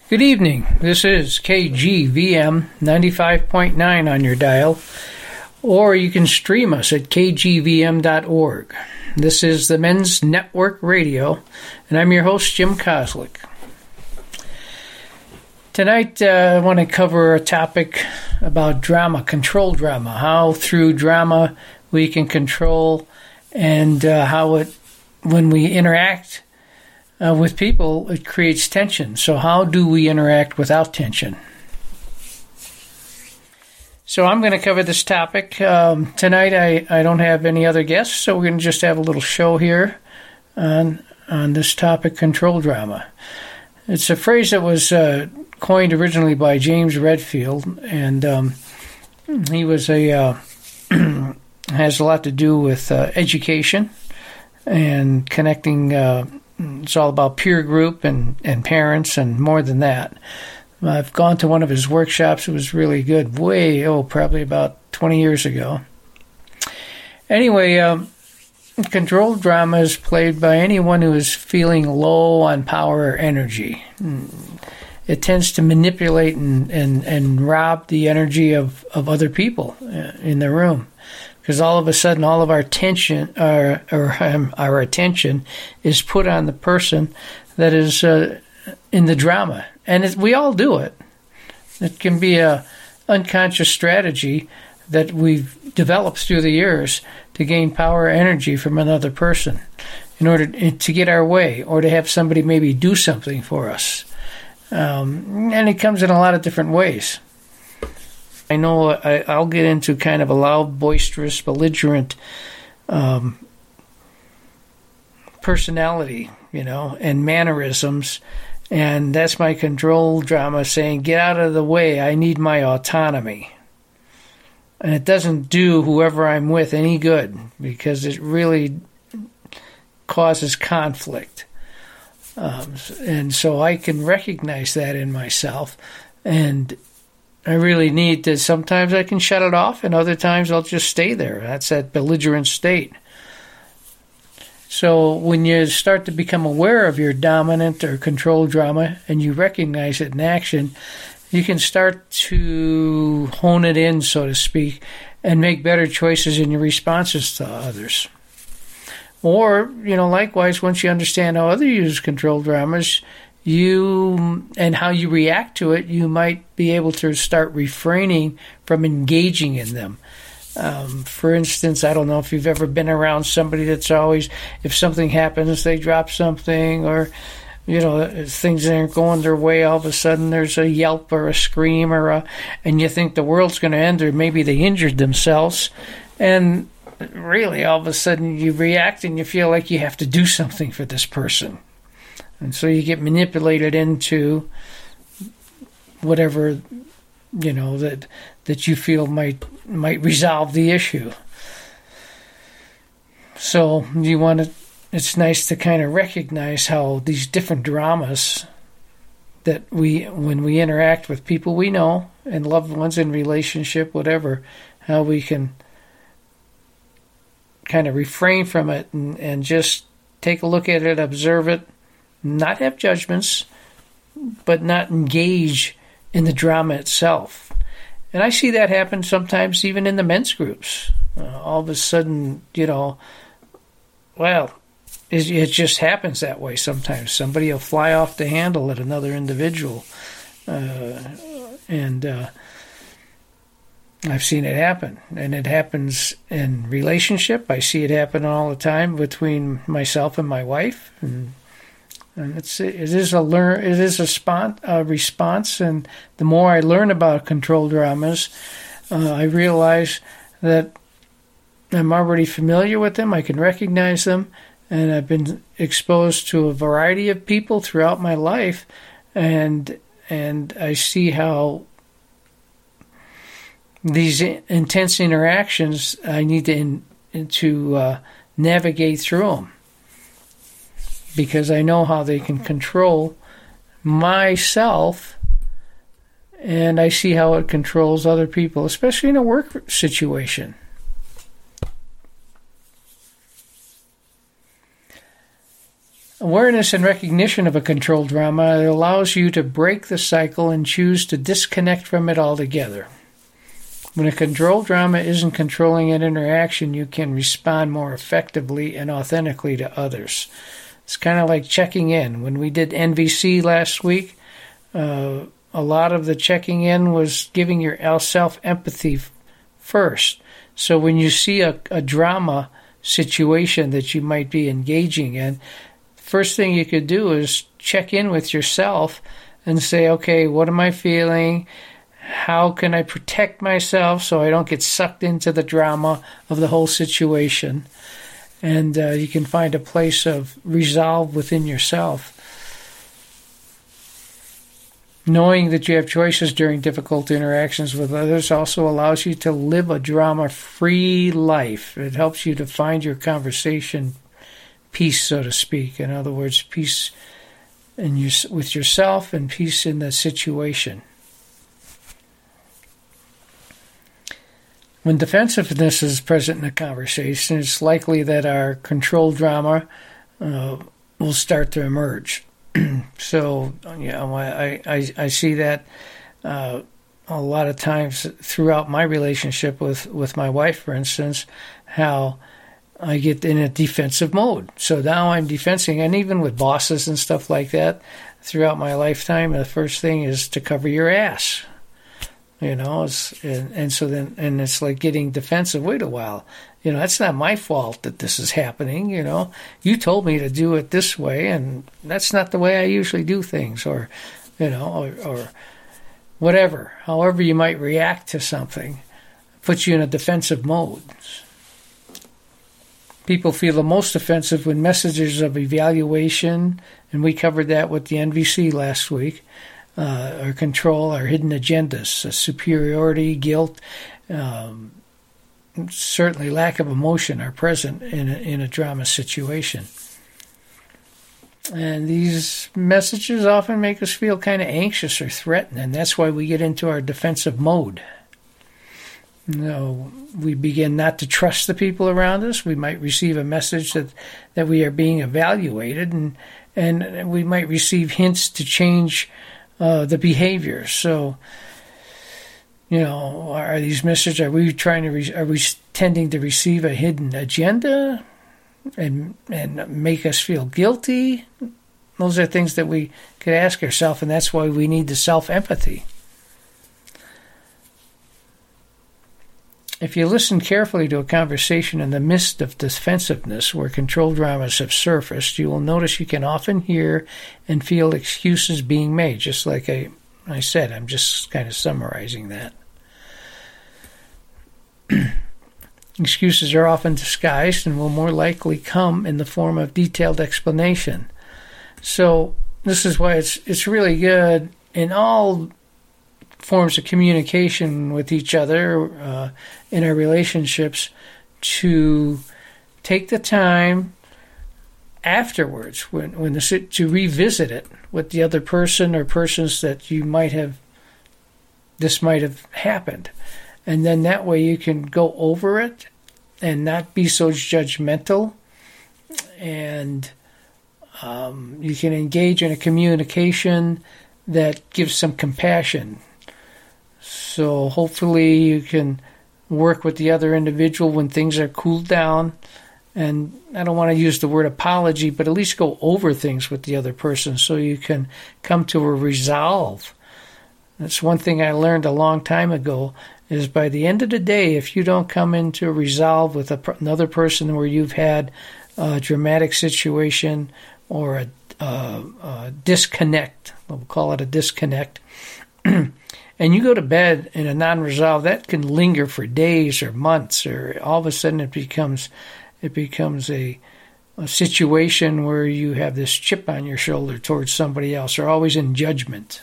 Good evening. This is KGVM 95.9 on your dial, or you can stream us at kgvm.org. This is the Men's Network Radio, and I'm your host, Jim Kozlik. Tonight, I want to cover a topic about drama, control drama, how through drama we can control, and how it, when we interact with people, it creates tension. So how do we interact without tension? So I'm going to cover this topic. Tonight I don't have any other guests, so we're going to just have a little show here on this topic, control drama. It's a phrase that was coined originally by James Redfield, and he was has a lot to do with education and connecting. It's all about peer group and parents and more than that. I've gone to one of his workshops. It was really good. Probably about 20 years ago. Anyway, control drama is played by anyone who is feeling low on power or energy. It tends to manipulate and rob the energy of other people in the room. Because all of a sudden, all of our attention, our attention is put on the person that is in the drama, and we all do it. It can be a unconscious strategy that we've developed through the years to gain power or energy from another person in order to get our way or to have somebody maybe do something for us. And it comes in a lot of different ways. I know I'll get into kind of a loud, boisterous, belligerent personality, and mannerisms, and that's my control drama saying, get out of the way, I need my autonomy. And it doesn't do whoever I'm with any good because it really causes conflict. And so I can recognize that in myself, and I really need to, sometimes I can shut it off, and other times I'll just stay there. That's that belligerent state. So when you start to become aware of your dominant or control drama, and you recognize it in action, you can start to hone it in, so to speak, and make better choices in your responses to others. Or, likewise, once you understand how others use control dramas, and how you react to it, you might be able to start refraining from engaging in them. For instance, I don't know if you've ever been around somebody that's always, if something happens, they drop something, or things aren't going their way, all of a sudden there's a yelp or a scream and you think the world's going to end, or maybe they injured themselves, and really all of a sudden you react and you feel like you have to do something for this person. And so you get manipulated into whatever, that you feel might resolve the issue. So it's nice to kind of recognize how these different dramas that when we interact with people we know and loved ones in relationship, whatever, how we can kind of refrain from it and just take a look at it, observe it, not have judgments, but not engage in the drama itself. And I see that happen sometimes even in the men's groups. All of a sudden, it just happens that way sometimes. Somebody will fly off the handle at another individual. And I've seen it happen. And it happens in relationship. I see it happen all the time between myself and my wife. And it is a response, and the more I learn about control dramas, I realize that I'm already familiar with them. I can recognize them, and I've been exposed to a variety of people throughout my life, and I see how these intense interactions, I need to navigate through them. Because I know how they can control myself, and I see how it controls other people, especially in a work situation. Awareness and recognition of a control drama allows you to break the cycle and choose to disconnect from it altogether. When a control drama isn't controlling an interaction, you can respond more effectively and authentically to others. It's kind of like checking in. When we did NVC last week, a lot of the checking in was giving your self-empathy first. So when you see a drama situation that you might be engaging in, first thing you could do is check in with yourself and say, okay, what am I feeling? How can I protect myself so I don't get sucked into the drama of the whole situation? And you can find a place of resolve within yourself. Knowing that you have choices during difficult interactions with others also allows you to live a drama-free life. It helps you to find your conversation peace, so to speak. In other words, peace with yourself and peace in the situation. When defensiveness is present in a conversation, it's likely that our control drama will start to emerge. So, I see that a lot of times throughout my relationship with my wife, for instance, how I get in a defensive mode. So now I'm defending, and even with bosses and stuff like that, throughout my lifetime, the first thing is to cover your ass. So then it's like getting defensive. Wait a while, it's not my fault that this is happening. You told me to do it this way, and that's not the way I usually do things, or whatever. However you might react to something, puts you in a defensive mode. People feel the most offensive when messages of evaluation, and we covered that with the NVC last week, or control, our hidden agendas, superiority, guilt, certainly lack of emotion are present in a drama situation. And these messages often make us feel kind of anxious or threatened, and that's why we get into our defensive mode. We begin not to trust the people around us. We might receive a message that we are being evaluated, and we might receive hints to change the behavior. So, are these messages? Are we tending to receive a hidden agenda and make us feel guilty? Those are things that we could ask ourselves, and that's why we need the self-empathy. If you listen carefully to a conversation in the midst of defensiveness where control dramas have surfaced, you will notice you can often hear and feel excuses being made, just like I said. I'm just kind of summarizing that. Excuses are often disguised and will more likely come in the form of detailed explanation. So this is why it's really good in all forms of communication with each other in our relationships to take the time afterwards to revisit it with the other person or persons that this might have happened. And then that way you can go over it and not be so judgmental, and you can engage in a communication that gives some compassion. So hopefully you can work with the other individual when things are cooled down. And I don't want to use the word apology, but at least go over things with the other person so you can come to a resolve. That's one thing I learned a long time ago, is by the end of the day, if you don't come into a resolve with another person where you've had a dramatic situation or a disconnect, we'll call it a disconnect, and you go to bed in a non-resolve, that can linger for days or months, or all of a sudden it becomes a situation where you have this chip on your shoulder towards somebody else, or always in judgment.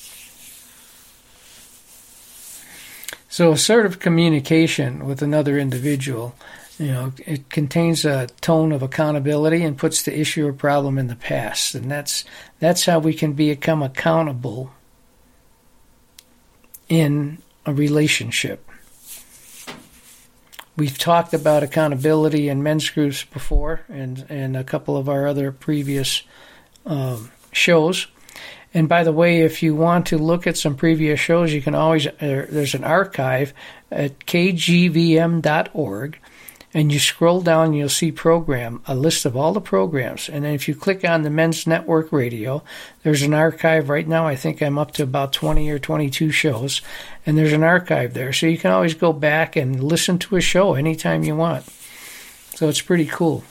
So assertive communication with another individual, it contains a tone of accountability and puts the issue or problem in the past. And that's how we can become accountable in a relationship. We've talked about accountability in men's groups before, and a couple of our other previous shows. And by the way, if you want to look at some previous shows, you can always, there's an archive at kgvm.org, and you scroll down, you'll see a list of all the programs. And then if you click on the Men's Network Radio, there's an archive. Right now, I think I'm up to about 20 or 22 shows, and there's an archive there. So you can always go back and listen to a show anytime you want. So it's pretty cool.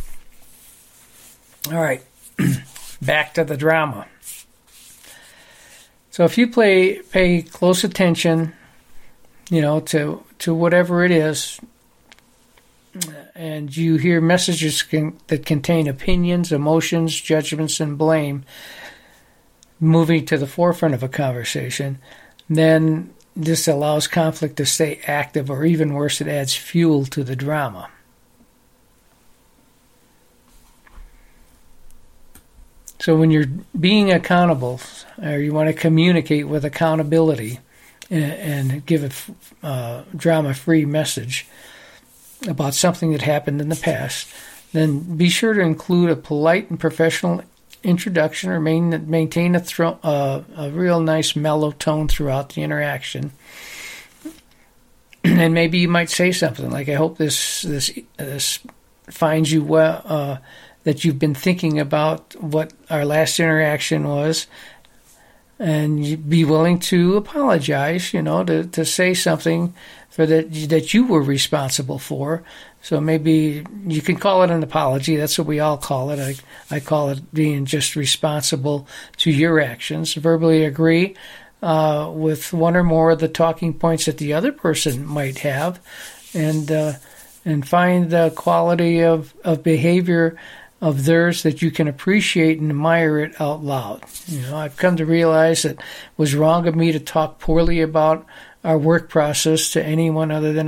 All right, back to the drama. So if you pay close attention, to whatever it is, and you hear messages that contain opinions, emotions, judgments, and blame moving to the forefront of a conversation, then this allows conflict to stay active, or even worse, it adds fuel to the drama. So when you're being accountable, or you want to communicate with accountability and give a drama-free message about something that happened in the past, then be sure to include a polite and professional introduction, or maintain a real nice mellow tone throughout the interaction. And maybe you might say something like, "I hope this finds you well, that you've been thinking about what our last interaction was, and you'd be willing to apologize, to say something that you were responsible for." So maybe you can call it an apology. That's what we all call it. I call it being just responsible to your actions. Verbally agree with one or more of the talking points that the other person might have, and find the quality of behavior of theirs that you can appreciate and admire it out loud. I've come to realize that it was wrong of me to talk poorly about our work process to anyone other than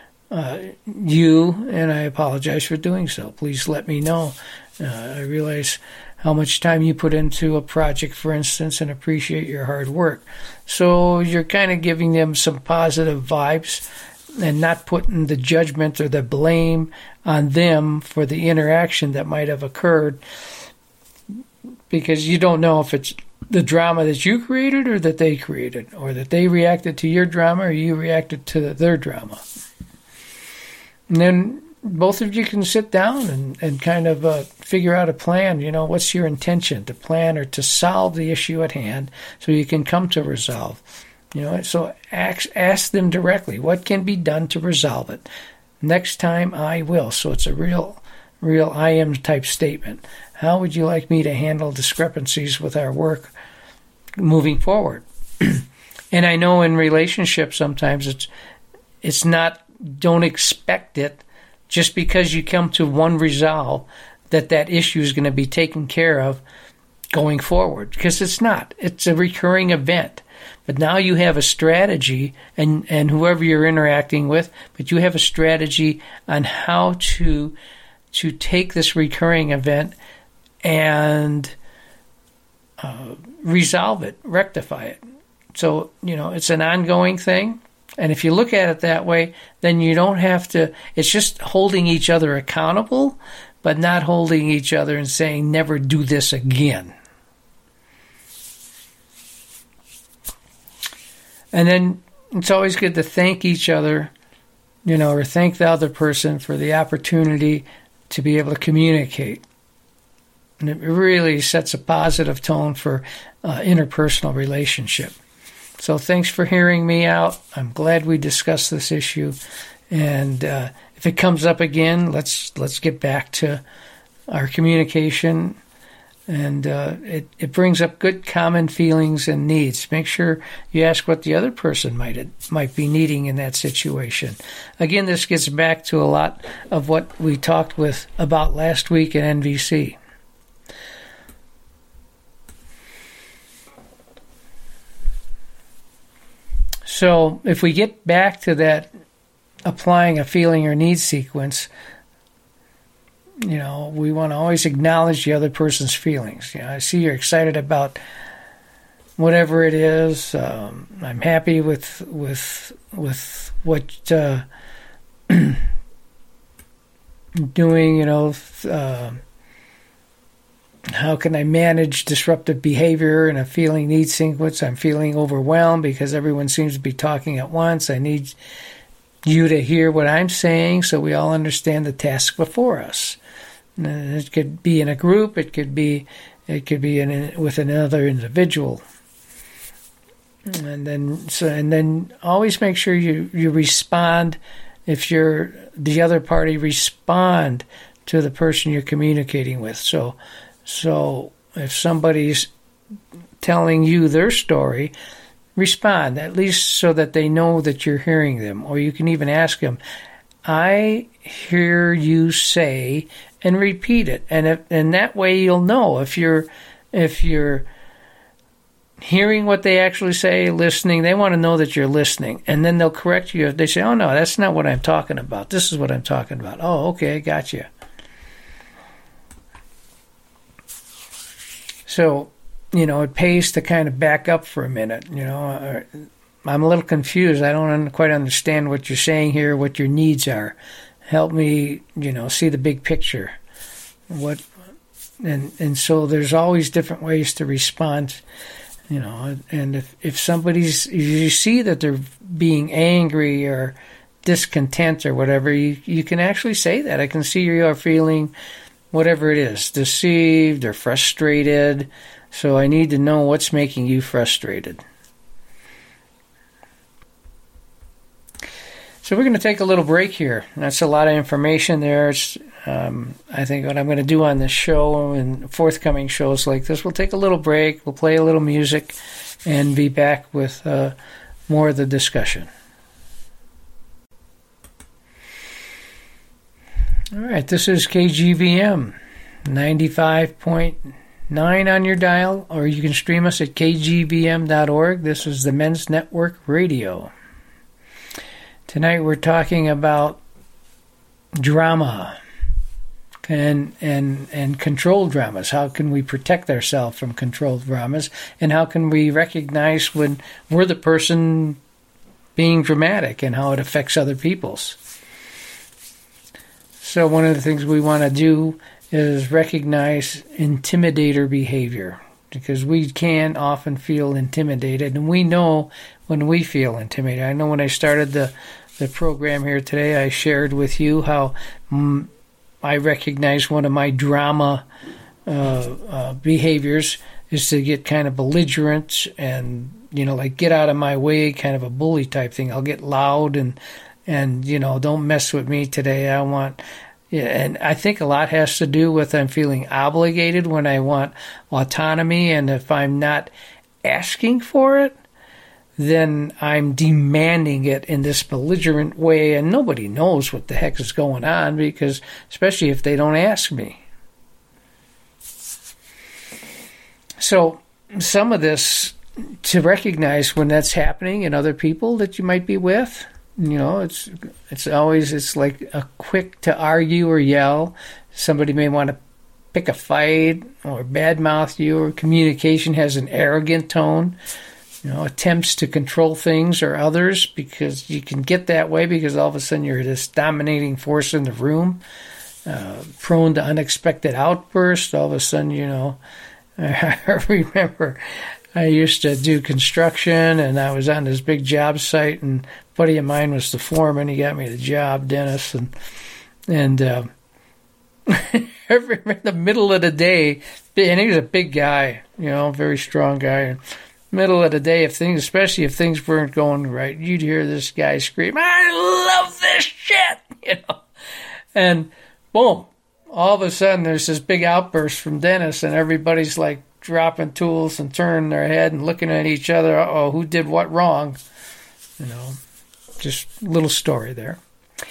you, and I apologize for doing so. Please let me know. I realize how much time you put into a project, for instance, and appreciate your hard work. So you're kind of giving them some positive vibes and not putting the judgment or the blame on them for the interaction that might have occurred, because you don't know if it's the drama that you created or that they created, or that they reacted to your drama or you reacted to their drama. And then both of you can sit down and kind of figure out a plan. What's your intention, to plan or to solve the issue at hand, so you can come to resolve. So ask them directly, what can be done to resolve it? Next time I will. So it's a real I am type statement. How would you like me to handle discrepancies with our work moving forward? And I know in relationships sometimes it's not, don't expect it just because you come to one resolve that issue is going to be taken care of going forward, because it's not. It's a recurring event. But now you have a strategy, and whoever you're interacting with, but you have a strategy on how to take this recurring event and resolve it, rectify it. So, it's an ongoing thing. And if you look at it that way, then you don't have to, it's just holding each other accountable, but not holding each other and saying, never do this again. And then it's always good to thank each other, or thank the other person for the opportunity to be able to communicate. And it really sets a positive tone for interpersonal relationship. So thanks for hearing me out. I'm glad we discussed this issue. And if it comes up again, let's get back to our communication. And it brings up good common feelings and needs. Make sure you ask what the other person might be needing in that situation. Again, this gets back to a lot of what we talked about last week at NVC. So if we get back to that applying a feeling or need sequence, we want to always acknowledge the other person's feelings. I see you're excited about whatever it is. I'm happy with what doing, how can I manage disruptive behavior in a feeling needs sequence? I'm feeling overwhelmed because everyone seems to be talking at once. I need you to hear what I'm saying so we all understand the task before us. It could be in a group. It could be with another individual. And then always make sure you respond if the other party respond to the person you're communicating with. So if somebody's telling you their story, respond, at least so that they know that you're hearing them. Or you can even ask them, I hear you say, and repeat it. And that way you'll know if you're hearing what they actually say, listening. They want to know that you're listening. And then they'll correct you if they say, oh, no, that's not what I'm talking about. This is what I'm talking about. Oh, okay, gotcha. So, it pays to kind of back up for a minute. I'm a little confused. I don't quite understand what you're saying here, what your needs are. Help me, see the big picture. And so there's always different ways to respond, and if you see that they're being angry or discontent or whatever, you can actually say that. I can see you are feeling whatever it is, deceived or frustrated. So I need to know what's making you frustrated. So we're going to take a little break here. That's a lot of information there. I think what I'm going to do on this show and forthcoming shows like this, we'll take a little break, we'll play a little music, and be back with more of the discussion. All right, this is KGVM 95.9 on your dial, or you can stream us at kgvm.org. This is the Men's Network Radio. Tonight we're talking about drama and controlled dramas. How can we protect ourselves from controlled dramas, and how can we recognize when we're the person being dramatic and how it affects other people's. So one of the things we want to do is recognize intimidator behavior, because we can often feel intimidated, and we know when we feel intimidated. I know when I started the program here today, I shared with you how I recognize one of my drama behaviors is to get kind of belligerent and, like get out of my way, kind of a bully type thing. I'll get loud and don't mess with me today. And I think a lot has to do with I'm feeling obligated when I want autonomy, and if I'm not asking for it, then I'm demanding it in this belligerent way, and nobody knows what the heck is going on, because especially if they don't ask me. So some of this, to recognize when that's happening in other people that you might be with, it's like a quick to argue or yell. Somebody may want to pick a fight or badmouth you, or communication has an arrogant tone. Attempts to control things or others, because you can get that way because all of a sudden you're this dominating force in the room, prone to unexpected outbursts. All of a sudden, I remember I used to do construction, and I was on this big job site, and a buddy of mine was the foreman. He got me the job, Dennis, and I remember in the middle of the day, and he was a big guy, very strong guy. Middle of the day, especially if things weren't going right, you'd hear this guy scream, "I love this shit," and boom, all of a sudden there's this big outburst from Dennis, and everybody's like dropping tools and turning their head and looking at each other. Uh-oh, who did what wrong? Just a little story there.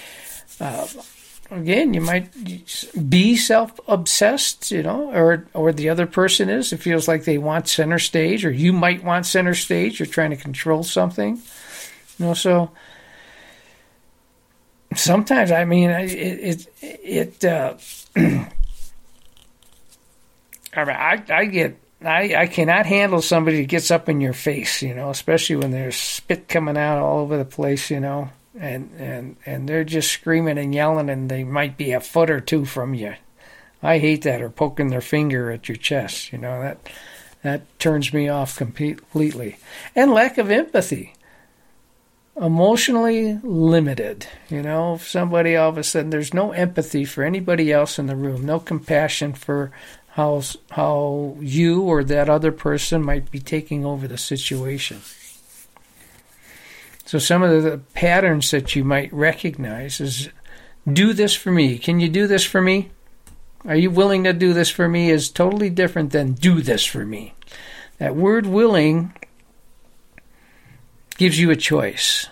Again, you might be self-obsessed, or the other person is. It feels like they want center stage, or you might want center stage. You're trying to control something, So sometimes, I cannot handle somebody that gets up in your face, especially when there's spit coming out all over the place, and they're just screaming and yelling, and they might be a foot or two from you. I hate that, or poking their finger at your chest. That turns me off completely. And lack of empathy. Emotionally limited. If somebody all of a sudden, there's no empathy for anybody else in the room, no compassion for how you or that other person might be taking over the situation. So some of the patterns that you might recognize is, do this for me. Can you do this for me? Are you willing to do this for me is totally different than do this for me. That word willing gives you a choice.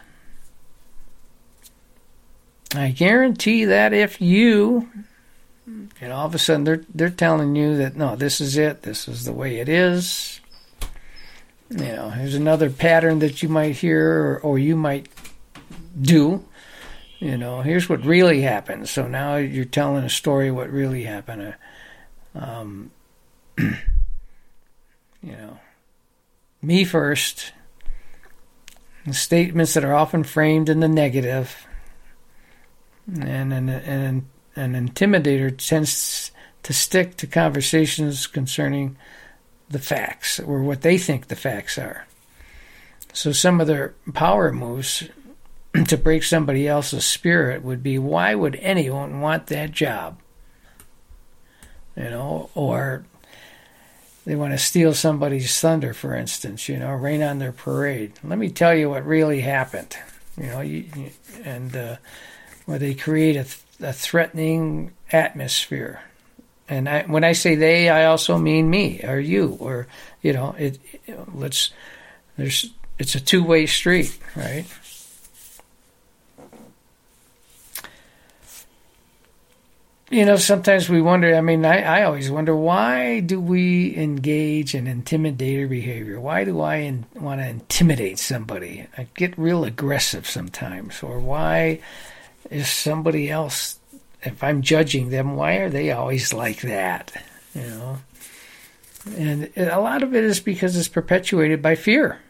I guarantee that if you, all of a sudden they're telling you that, no, this is it, this is the way it is. Here's another pattern that you might hear or you might do. Here's what really happened. So now you're telling a story of what really happened. Me first. Statements that are often framed in the negative. And an intimidator tends to stick to conversations concerning the facts, or what they think the facts are. So some of their power moves to break somebody else's spirit would be, why would anyone want that job? Or they want to steal somebody's thunder, for instance, rain on their parade. Let me tell you what really happened. Where they create a threatening atmosphere. And when I say they, I also mean me or you, or it's a two-way street, right? Sometimes we wonder, I always wonder, why do we engage in intimidator behavior? Why do I want to intimidate somebody? I get real aggressive sometimes. Or why is somebody else, if I'm judging them, why are they always like that? And a lot of it is because it's perpetuated by fear.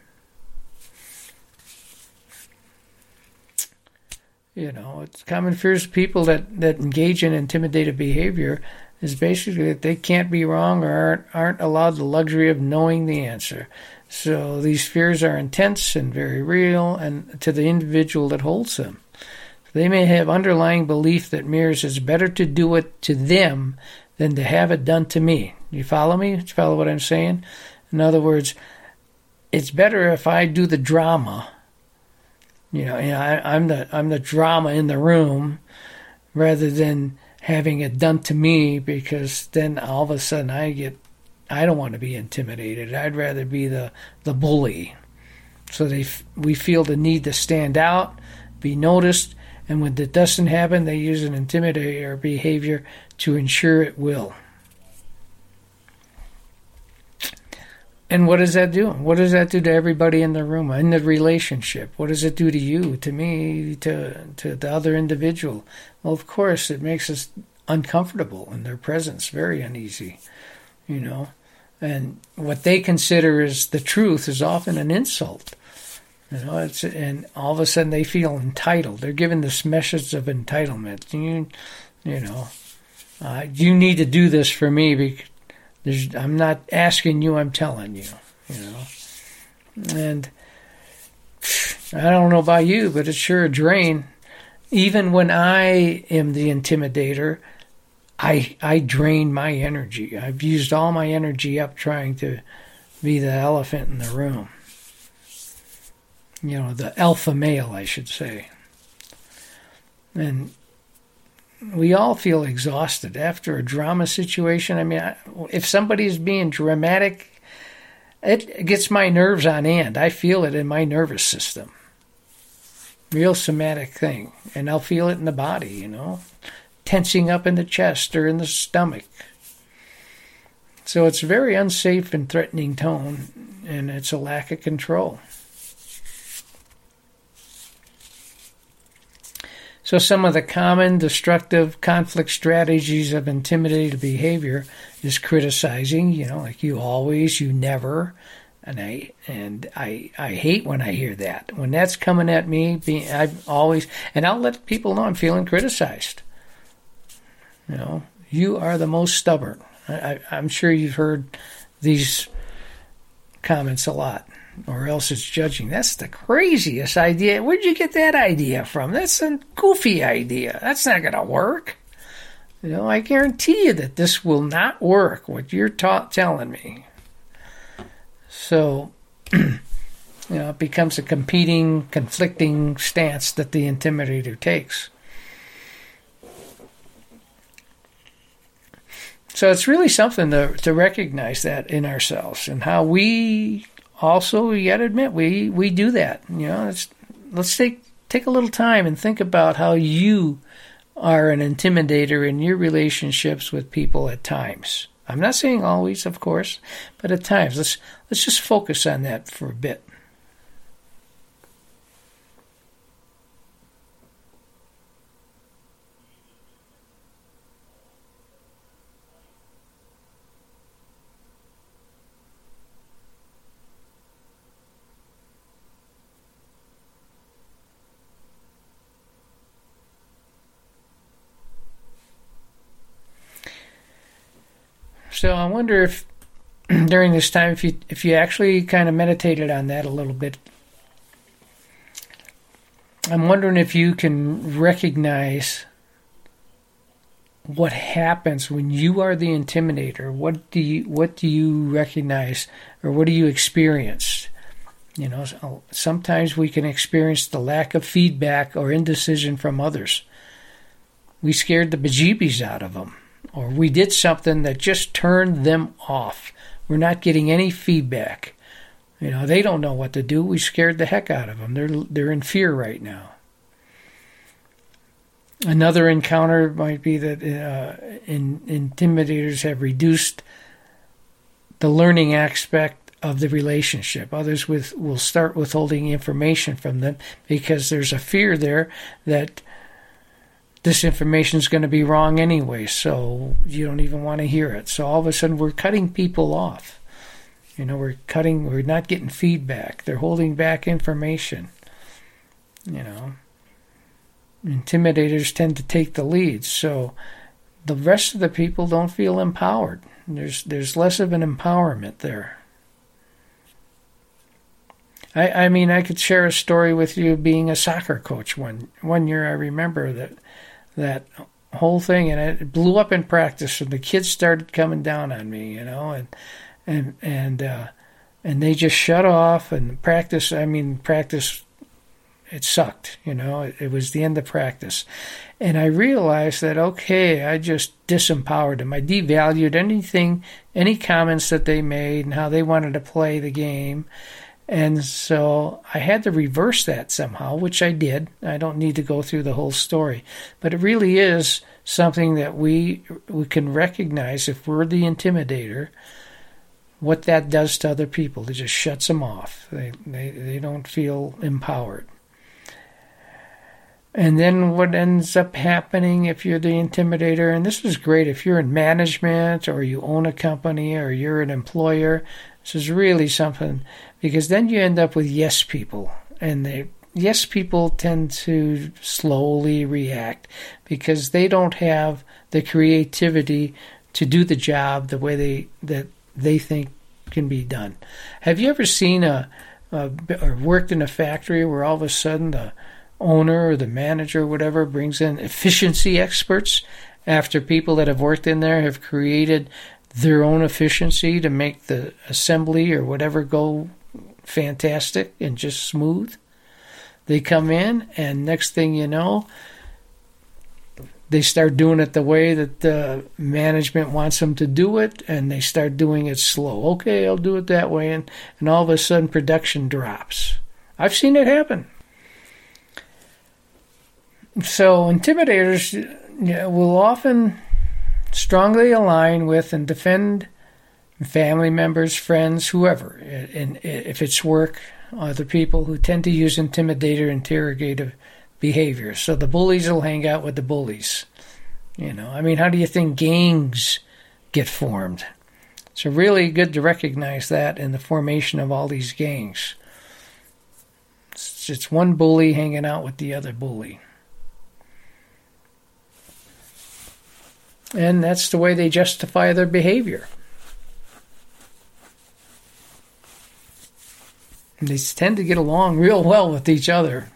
It's common fears of people that engage in intimidative behavior is basically that they can't be wrong or aren't allowed the luxury of knowing the answer. So these fears are intense and very real, and to the individual that holds them. They may have underlying belief that mirrors it's better to do it to them than to have it done to me. You follow me? You follow what I'm saying? In other words, it's better if I do the drama. I'm the drama in the room rather than having it done to me, because then all of a sudden I don't want to be intimidated. I'd rather be the bully. So we feel the need to stand out, be noticed, and when that doesn't happen, they use an intimidator behavior to ensure it will. And what does that do? What does that do to everybody in the room, in the relationship? What does it do to you, to me, to the other individual? Well, of course, it makes us uncomfortable in their presence, very uneasy, And what they consider as the truth is often an insult. And all of a sudden they feel entitled. They're given this message of entitlement. You need to do this for me because I'm not asking you, I'm telling you. And I don't know about you, but it's sure a drain. Even when I am the intimidator, I drain my energy. I've used all my energy up trying to be the elephant in the room. The alpha male, I should say. And we all feel exhausted after a drama situation. If somebody's being dramatic, it gets my nerves on end. I feel it in my nervous system. Real somatic thing. And I'll feel it in the body, tensing up in the chest or in the stomach. So it's a very unsafe and threatening tone, and it's a lack of control. So some of the common destructive conflict strategies of intimidated behavior is criticizing, like you always, you never, And I hate when I hear that. When that's coming at me, and I'll let people know I'm feeling criticized. You are the most stubborn. I'm sure you've heard these comments a lot, or else it's judging. That's the craziest idea. Where'd you get that idea from? That's a goofy idea. That's not going to work. I guarantee you that this will not work, what you're telling me. So, it becomes a conflicting stance that the intimidator takes. So it's really something to recognize that in ourselves, and how we also, you got to admit, we do that. Let's take a little time and think about how you are an intimidator in your relationships with people at times. I'm not saying always, of course, but at times. Let's just focus on that for a bit. So I wonder if during this time, if you actually kind of meditated on that a little bit, I'm wondering if you can recognize what happens when you are the intimidator. What do you recognize, or what do you experience? Sometimes we can experience the lack of feedback or indecision from others. We scared the bejeebies out of them. Or we did something that just turned them off. We're not getting any feedback. They don't know what to do. We scared the heck out of them. They're in fear right now. Another encounter might be that intimidators have reduced the learning aspect of the relationship. Others will start withholding information from them because there's a fear there that this information is going to be wrong anyway, so you don't even want to hear it. So all of a sudden we're cutting people off. We're not getting feedback. They're holding back information. Intimidators tend to take the lead, so the rest of the people don't feel empowered. There's less of an empowerment there. I could share a story with you being a soccer coach. One year I remember that whole thing, and it blew up in practice, and the kids started coming down on me, and they just shut off. And practice, it sucked, it was the end of practice. And I realized that, okay, I just disempowered them. I devalued any comments that they made and how they wanted to play the game. And so I had to reverse that somehow, which I did. I don't need to go through the whole story. But it really is something that we can recognize, if we're the intimidator, what that does to other people. It just shuts them off. They don't feel empowered. And then what ends up happening if you're the intimidator, and this is great if you're in management or you own a company or you're an employer, this is really something, because then you end up with yes people. And yes people tend to slowly react because they don't have the creativity to do the job the way that they think can be done. Have you ever seen or worked in a factory where all of a sudden the owner or the manager or whatever brings in efficiency experts after people that have worked in there have created their own efficiency to make the assembly or whatever go fantastic and just smooth? They come in, and next thing you know, they start doing it the way that the management wants them to do it, and they start doing it slow. Okay, I'll do it that way, and all of a sudden production drops. I've seen it happen. So intimidators will often strongly align with and defend family members, friends, whoever, and if it's work, other people who tend to use interrogative behavior. So the bullies will hang out with the bullies. How do you think gangs get formed? So really good to recognize that in the formation of all these gangs. It's one bully hanging out with the other bully. And that's the way they justify their behavior. And they tend to get along real well with each other.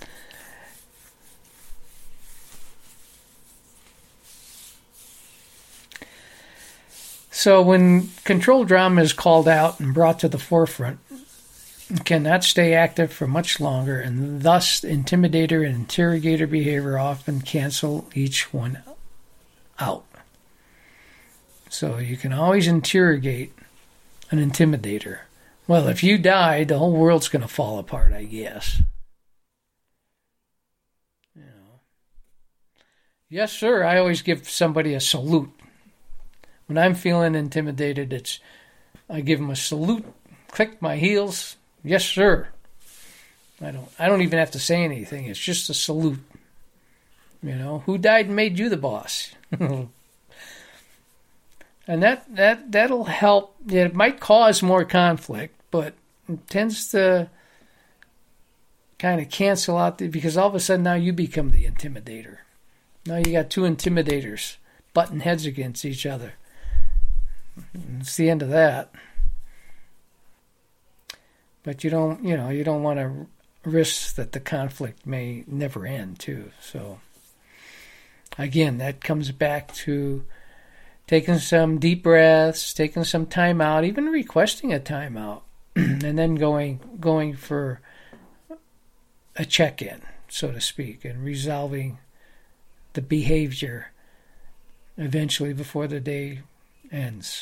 So when control drama is called out and brought to the forefront, it cannot stay active for much longer, and thus intimidator and interrogator behavior often cancel each one out. So you can always interrogate an intimidator. Well, if you die, the whole world's going to fall apart, I guess. You know. Yes, sir, I always give somebody a salute. When I'm feeling intimidated, I give them a salute, click my heels. Yes, sir. I don't even have to say anything. It's just a salute. You know, who died and made you the boss? And that'll help. It might cause more conflict, but it tends to kind of cancel out because all of a sudden now you become the intimidator. Now you got two intimidators butting heads against each other. It's the end of that. But you don't want to risk that the conflict may never end too. So again, that comes back to taking some deep breaths, taking some time out, even requesting a timeout, and then going for a check-in, so to speak, and resolving the behavior eventually before the day ends.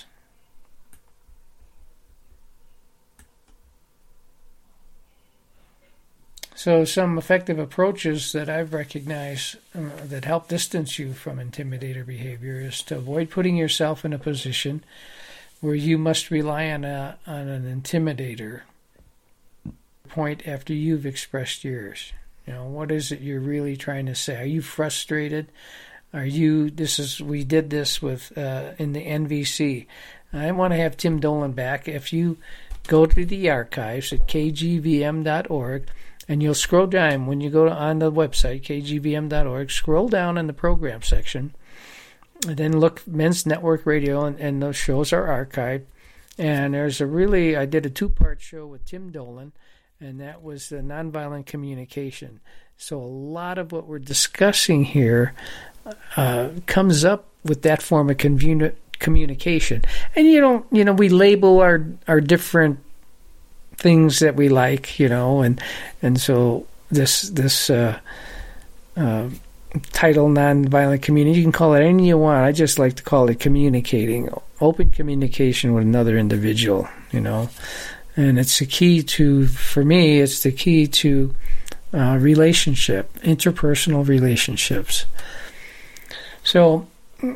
So some effective approaches that I've recognized that help distance you from intimidator behavior is to avoid putting yourself in a position where you must rely on an intimidator point after you've expressed yours. You know, what is it you're really trying to say? Are you frustrated? We did this with in the NVC. I want to have Tim Dolan back. If you go to the archives at kgvm.org, and you'll scroll down when you go on the website, kgvm.org, scroll down in the program section, and then look Men's Network Radio, and those shows are archived. And I did a 2-part show with Tim Dolan, and that was the nonviolent communication. So a lot of what we're discussing here comes up with that form of communication. And we label our different things that we like, and so this title, nonviolent community, you can call it anything you want. I just like to call it communicating, open communication with another individual, and it's the key to relationship, interpersonal relationships. So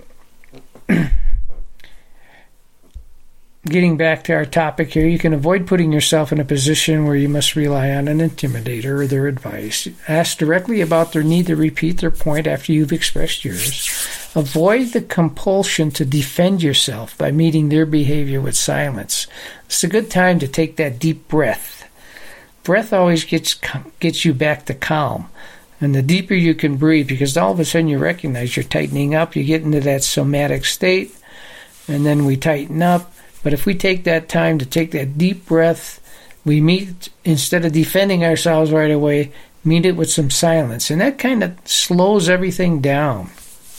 getting back to our topic here, you can avoid putting yourself in a position where you must rely on an intimidator or their advice. Ask directly about their need to repeat their point after you've expressed yours. Avoid the compulsion to defend yourself by meeting their behavior with silence. It's a good time to take that deep breath. Breath always gets you back to calm. And the deeper you can breathe, because all of a sudden you recognize you're tightening up, you get into that somatic state, and then we tighten up. But if we take that time to take that deep breath, we meet, instead of defending ourselves right away, meet it with some silence. And that kind of slows everything down.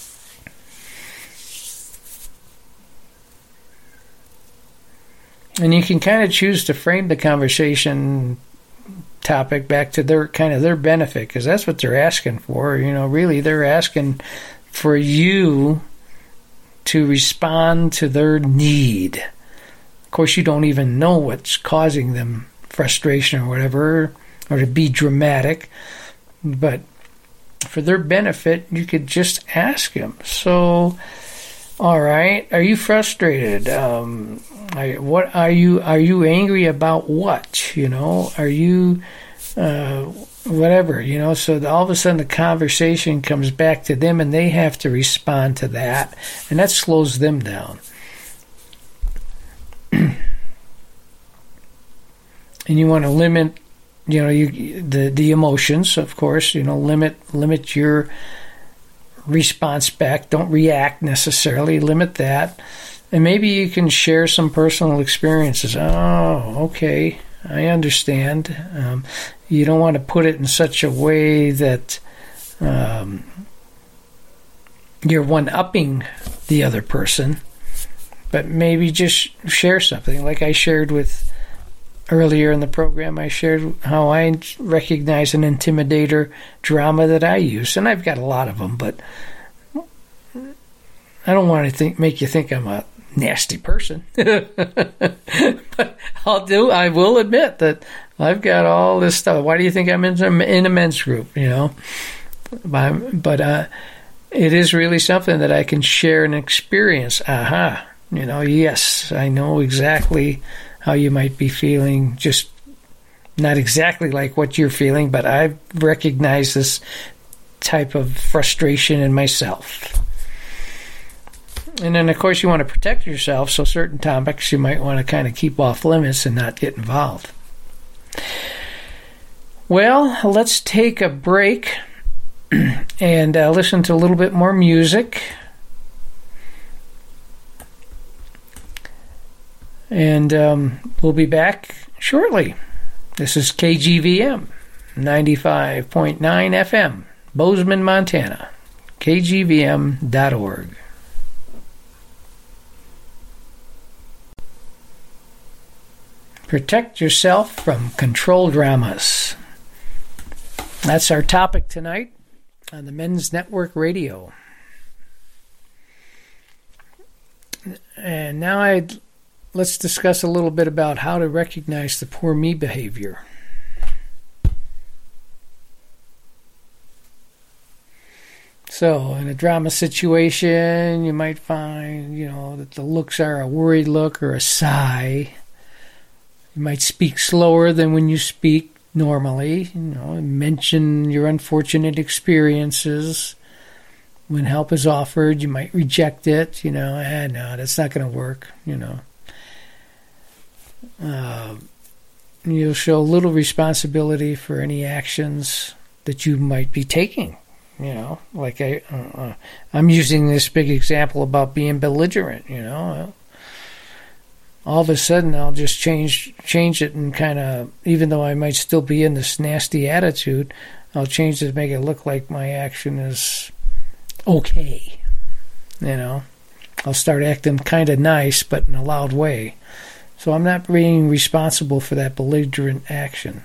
And you can kind of choose to frame the conversation topic back to their benefit, because that's what they're asking for. Really, they're asking for you to respond to their need. Of course, you don't even know what's causing them frustration or whatever, or to be dramatic. But for their benefit, you could just ask them. So, all right, are you frustrated? What are you angry about? What? Are you whatever? So all of a sudden the conversation comes back to them, and they have to respond to that, and that slows them down. and you want to limit, the emotions, of course, limit your response back. Don't react necessarily. Limit that. And maybe you can share some personal experiences. Oh, okay, I understand. You don't want to put it in such a way that you're one-upping the other person, but maybe just share something. Like I shared with earlier in the program, I shared how I recognize an intimidator drama that I use, and I've got a lot of them, but I don't want to make you think I'm a nasty person. But I will admit that I've got all this stuff. Why do you think I'm in a men's group, But it is really something that I can share and experience. Yes, I know exactly how you might be feeling, just not exactly like what you're feeling, but I've recognized this type of frustration in myself. And then, of course, you want to protect yourself, so certain topics you might want to kind of keep off limits and not get involved. Well, let's take a break and listen to a little bit more music. And we'll be back shortly. This is KGVM 95.9 FM, Bozeman, Montana. KGVM.org. Protect yourself from control dramas. That's our topic tonight on the Men's Network Radio. And now let's discuss a little bit about how to recognize the poor me behavior. So, in a drama situation, you might find, that the looks are a worried look or a sigh. You might speak slower than when you speak normally. Mention your unfortunate experiences. When help is offered, you might reject it. No, that's not going to work. You'll show little responsibility for any actions that you might be taking. Like I'm using this big example about being belligerent. All of a sudden I'll just change it and kind of, even though I might still be in this nasty attitude, I'll change it to make it look like my action is okay. I'll start acting kind of nice, but in a loud way. So I'm not being responsible for that belligerent action.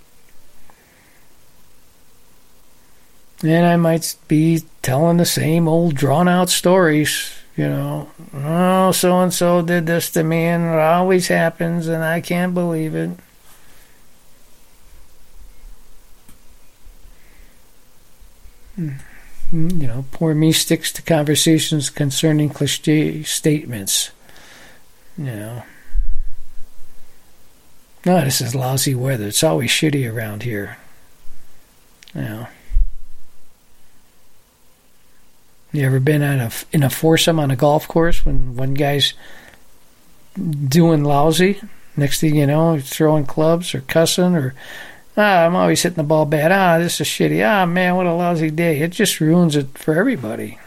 And I might be telling the same old drawn-out stories. Oh, so-and-so did this to me, and it always happens, and I can't believe it. Poor me sticks to conversations concerning cliché statements. No, this is lousy weather. It's always shitty around here. You ever been in a foursome on a golf course when one guy's doing lousy? Next thing you know, he's throwing clubs or cussing or, I'm always hitting the ball bad. This is shitty. Man, what a lousy day. It just ruins it for everybody.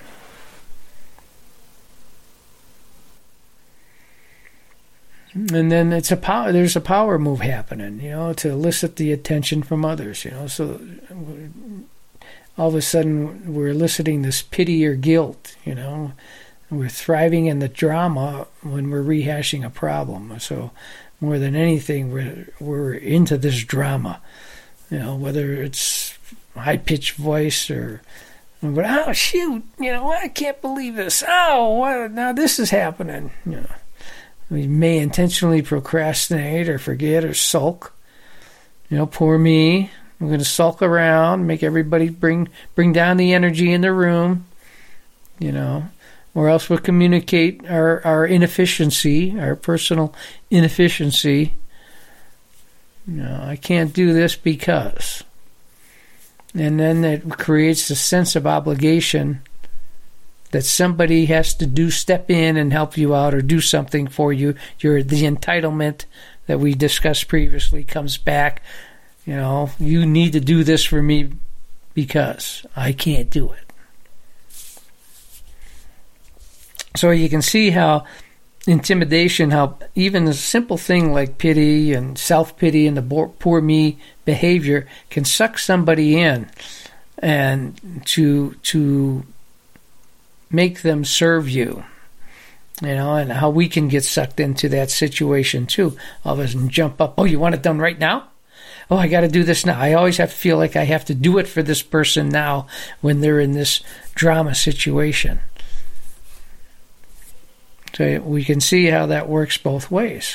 And then there's a power move happening, to elicit the attention from others, so all of a sudden we're eliciting this pity or guilt, we're thriving in the drama when we're rehashing a problem. So more than anything, we're into this drama, whether it's high-pitched voice or, oh shoot, I can't believe this. Now this is happening. We may intentionally procrastinate or forget or sulk. Poor me. I'm going to sulk around, make everybody bring down the energy in the room, or else we'll communicate our inefficiency, our personal inefficiency. I can't do this because. And then it creates a sense of obligation that somebody has to step in and help you out or do something for you. The entitlement that we discussed previously comes back. You need to do this for me because I can't do it. So you can see how intimidation, how even a simple thing like pity and self-pity and the poor me behavior can suck somebody in and to make them serve you. And how we can get sucked into that situation too. All of a sudden jump up, oh, you want it done right now? Oh, I got to do this now. I always have to feel like I have to do it for this person now when they're in this drama situation. So we can see how that works both ways.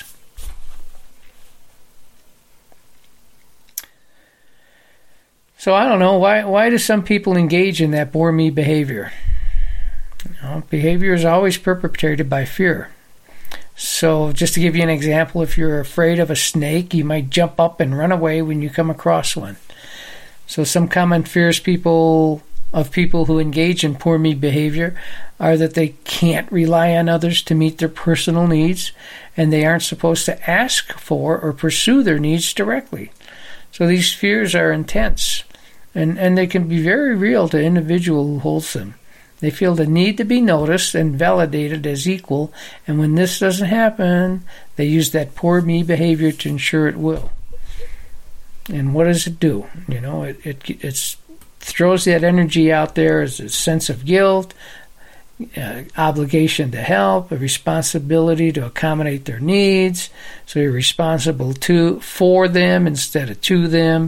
So I don't know, why do some people engage in that bore me behavior? Behavior is always perpetrated by fear. So just to give you an example, if you're afraid of a snake, you might jump up and run away when you come across one. So some common fears people who engage in poor me behavior are that they can't rely on others to meet their personal needs, and they aren't supposed to ask for or pursue their needs directly. So these fears are intense, and they can be very real to an individual who holds them. They feel the need to be noticed and validated as equal, and when this doesn't happen, they use that poor me behavior to ensure it will. And what does it do? It throws that energy out there as a sense of guilt, obligation to help, a responsibility to accommodate their needs. So you're responsible for them instead of to them.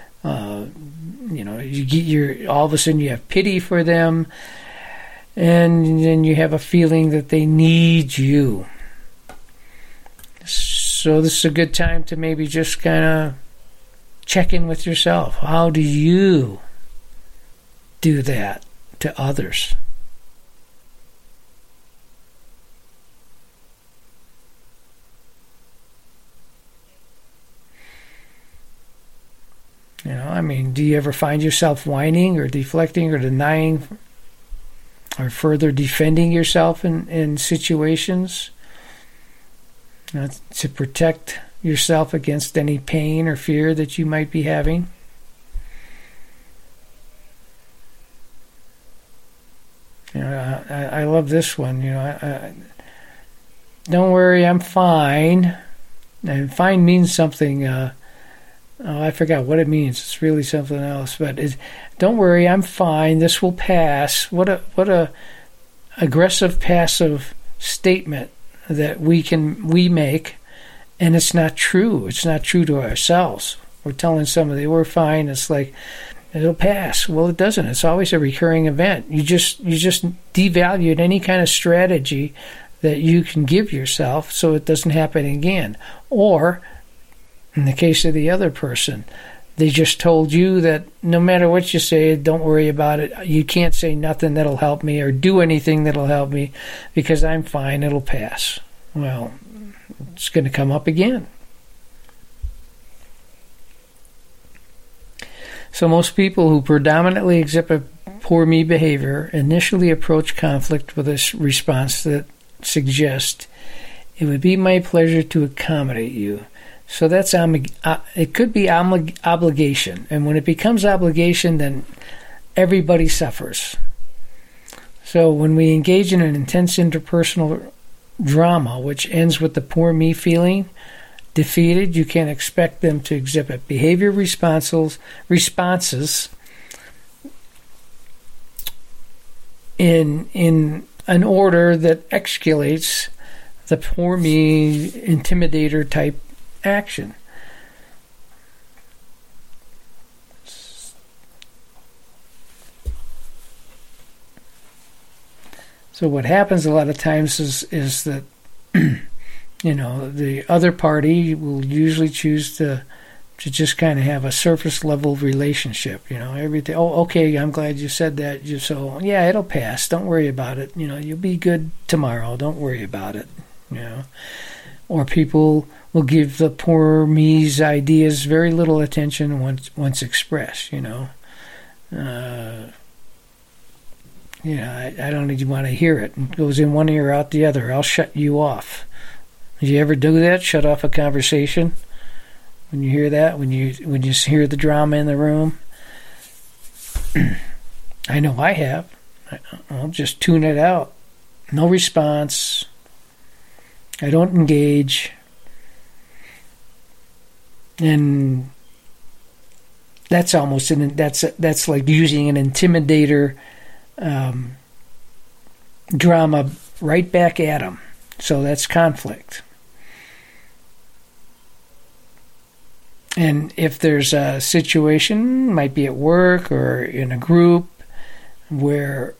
You're all of a sudden you have pity for them, and then you have a feeling that they need you. So this is a good time to maybe just kind of check in with yourself. How do you do that to others? Do you ever find yourself whining or deflecting or denying or further defending yourself in situations to protect yourself against any pain or fear that you might be having? I love this one. Don't worry, I'm fine. And fine means something. I forgot what it means. It's really something else. But don't worry, I'm fine. This will pass. What a aggressive, passive statement that we make, and it's not true. It's not true to ourselves. We're telling somebody we're fine. It's like, it'll pass. Well, it doesn't. It's always a recurring event. You just devalued any kind of strategy that you can give yourself so it doesn't happen again. Or, in the case of the other person, they just told you that no matter what you say, don't worry about it. You can't say nothing that'll help me or do anything that'll help me because I'm fine. It'll pass. Well, it's going to come up again. So most people who predominantly exhibit poor me behavior initially approach conflict with a response that suggests, it would be my pleasure to accommodate you. So that's it could be obligation. And when it becomes obligation, then everybody suffers. So when we engage in an intense interpersonal drama, which ends with the poor me feeling defeated, you can expect them to exhibit behavior responses in an order that escalates the poor me intimidator type action. So what happens a lot of times is that the other party will usually choose to just kind of have a surface level relationship. Everything. Oh, okay. I'm glad you said that. So yeah, it'll pass. Don't worry about it. You'll be good tomorrow. Don't worry about it. Or people will give the poor me's ideas very little attention once expressed. I don't even want to hear it. It goes in one ear, out the other. I'll shut you off. Do you ever do that? Shut off a conversation when you hear that? When you hear the drama in the room? I know I have. I'll just tune it out. No response. I don't engage. And that's almost that's like using an intimidator drama right back at them. So that's conflict. And if there's a situation, might be at work or in a group, where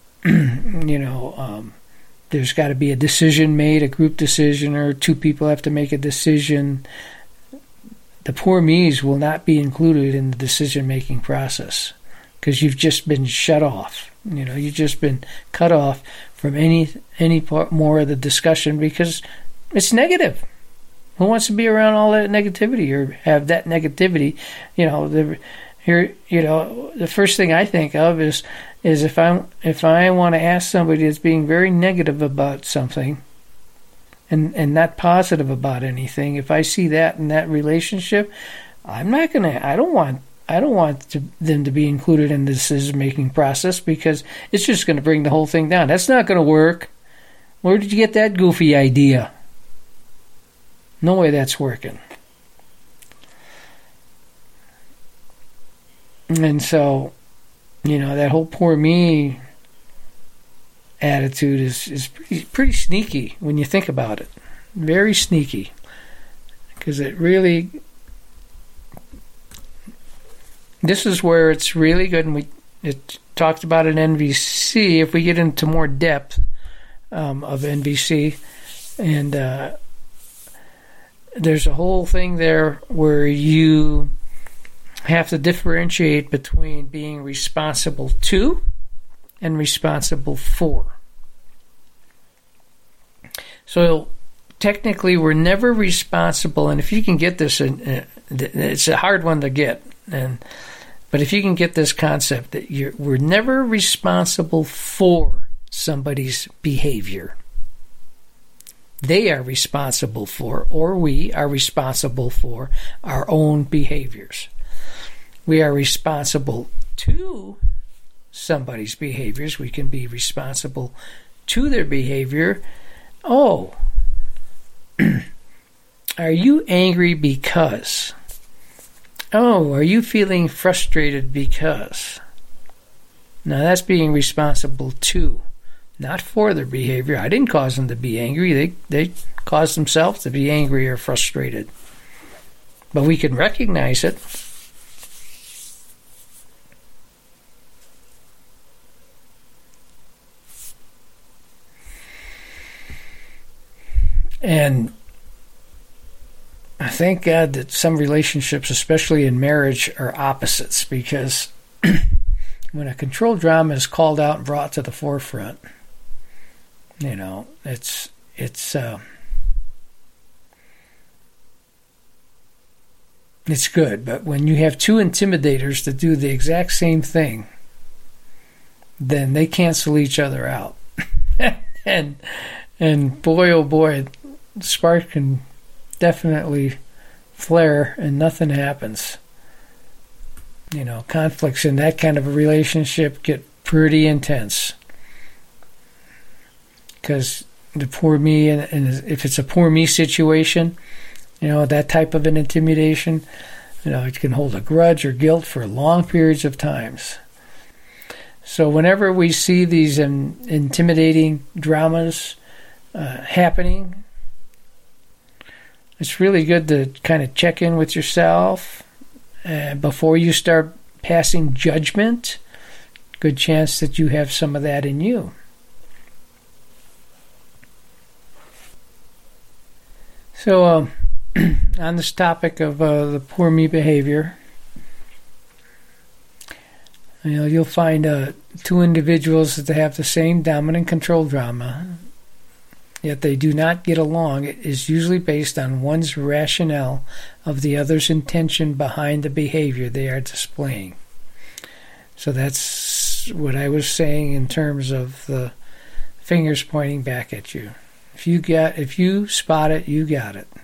there's got to be a decision made, a group decision, or two people have to make a decision, the poor me's will not be included in the decision-making process because you've just been shut off. You've just been cut off from any part more of the discussion because it's negative. Who wants to be around all that negativity or have that negativity? The first thing I think of is if I want to ask somebody that's being very negative about something and not positive about anything, if I see that in that relationship, I don't want them to be included in the decision-making process because it's just going to bring the whole thing down. That's not going to work. Where did you get that goofy idea? No way that's working. And so, that whole poor me attitude is pretty sneaky when you think about it. Very sneaky. Because this is where it's really good, and it talked about in NVC. If we get into more depth of NVC, and there's a whole thing there where you have to differentiate between being responsible to and responsible for. So technically, we're never responsible, and if you can get this, it's a hard one to get, but if you can get this concept that we're never responsible for somebody's behavior. They are responsible for, or we are responsible for, our own behaviors. We are responsible to somebody's behaviors. We can be responsible to their behavior. Oh, are you angry because? Oh, are you feeling frustrated because? Now that's being responsible to, not for their behavior. I didn't cause them to be angry. They caused themselves to be angry or frustrated. But we can recognize it. And I thank God that some relationships, especially in marriage, are opposites, because when a control drama is called out and brought to the forefront, it's good. But when you have two intimidators that do the exact same thing, then they cancel each other out. and boy, oh boy, the spark can definitely flare and nothing happens. Conflicts in that kind of a relationship get pretty intense. Because the poor me, and if it's a poor me situation, that type of an intimidation, it can hold a grudge or guilt for long periods of times. So whenever we see these intimidating dramas happening, it's really good to kind of check in with yourself before you start passing judgment. Good chance that you have some of that in you. So on this topic of the poor me behavior, you'll find two individuals that have the same dominant control drama, yet they do not get along. It is usually based on one's rationale of the other's intention behind the behavior they are displaying. So that's what I was saying in terms of the fingers pointing back at you. If you spot it, you got it.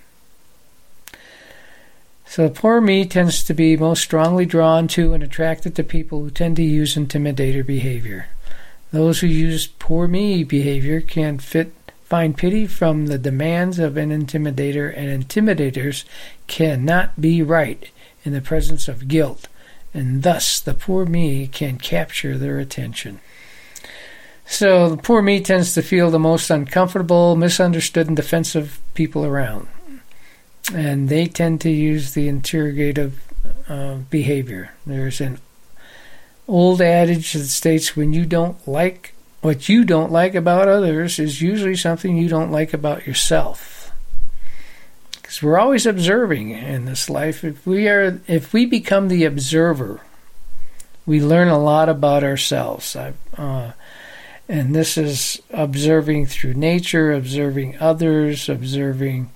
So the poor me tends to be most strongly drawn to and attracted to people who tend to use intimidator behavior. Those who use poor me behavior can find pity from the demands of an intimidator, and intimidators cannot be right in the presence of guilt, and thus the poor me can capture their attention. So the poor me tends to feel the most uncomfortable, misunderstood, and defensive people around. And they tend to use the interrogative behavior. There's an old adage that states when you don't like what you don't like about others is usually something you don't like about yourself. Because we're always observing in this life. If we become the observer, we learn a lot about ourselves. And this is observing through nature, observing others, observing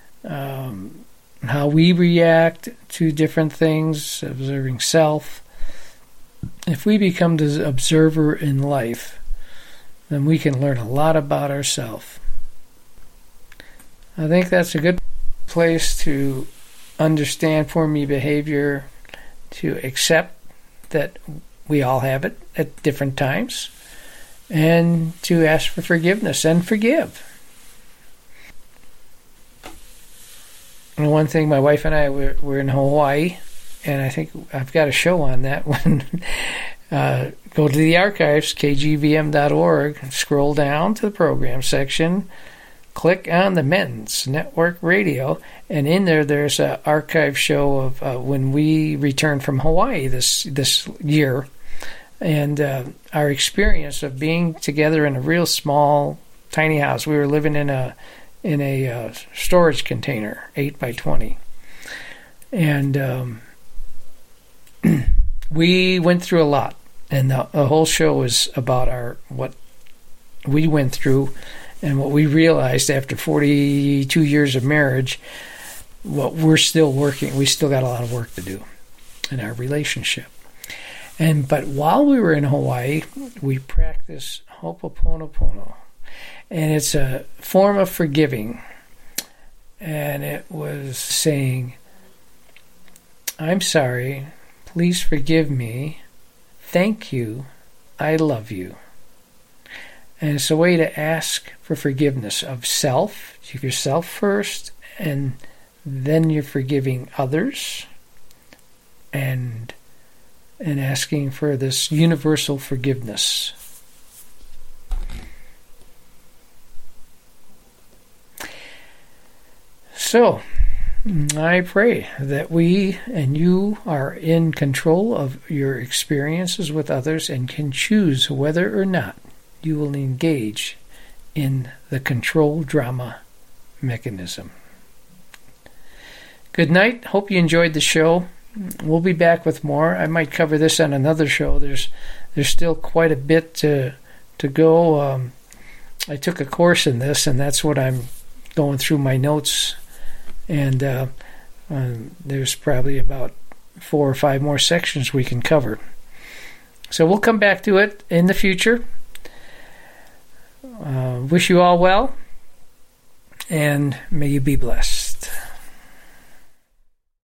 how we react to different things, observing self. If we become the observer in life, then we can learn a lot about ourselves. I think that's a good place to understand poor me behavior, to accept that we all have it at different times, and to ask for forgiveness and forgive. And one thing, my wife and I were in Hawaii, and I think I've got a show on that one. Go to the archives, kgvm.org, scroll down to the program section, click on the Men's Network Radio, and in there's an archive show of when we returned from Hawaii this year, and our experience of being together in a real small, tiny house. We were living in a storage container, 8 by 20. And we went through a lot. And the whole show was about what we went through and what we realized after 42 years of marriage, what we're still working. We still got a lot of work to do in our relationship. But while we were in Hawaii, we practiced Ho'oponopono. And it's a form of forgiving. And it was saying, I'm sorry, please forgive me, thank you, I love you. And it's a way to ask for forgiveness of self, yourself first, and then you're forgiving others, and asking for this universal forgiveness. So, I pray that we and you are in control of your experiences with others and can choose whether or not you will engage in the control drama mechanism. Good night. Hope you enjoyed the show. We'll be back with more. I might cover this on another show. There's still quite a bit to go. I took a course in this, and that's what I'm going through my notes. And there's probably about 4 or 5 more sections we can cover. So we'll come back to it in the future. Wish you all well, and may you be blessed.